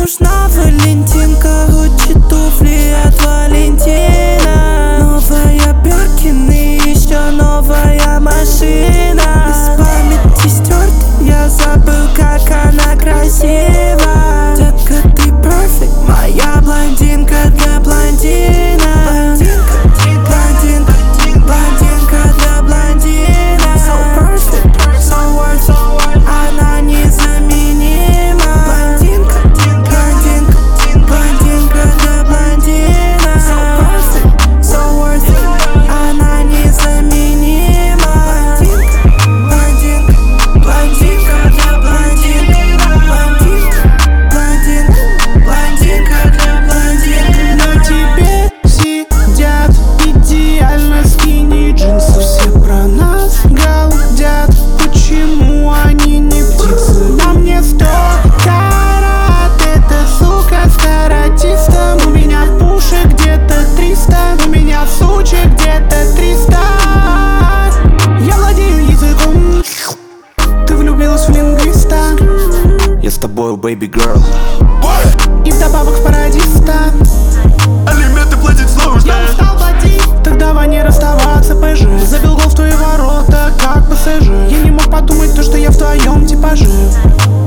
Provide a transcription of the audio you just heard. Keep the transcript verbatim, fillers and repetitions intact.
нужна Валентинка, Гуччи туфли от Валентина. Новая Биркин и еще новая машина. Из памяти стерт, я забыл, как она красива. Детка, ты perfect, моя блондинка для блондина. Блондинка, блондинка, блондинка для блондина. So perfect, so worth it, она незаменима. Блондинка, блондинка, блондинка для блондина. So perfect, so worth it, она незаменима. Блондинка, блондинка, блондинка для блондина. Блондинка, блондинка, блондинка для блондина. На тебе сидят идеально скини джинсы. Все про нас галдят, почему они не птицы? На мне сто карат, эта сука старатиста. У меня в пуше где-то триста, у меня в суче где-то триста. Я владею языком, ты влюбилась в лингвиста. Я с тобою, baby girl. И вдобавок в пародиста. Алименты платить сложно. Я устал платить, так давай не расставаться, пж. Забил гол в твои ворота, как ПСЖ. Я не мог подумать то, что я в твоем типаже.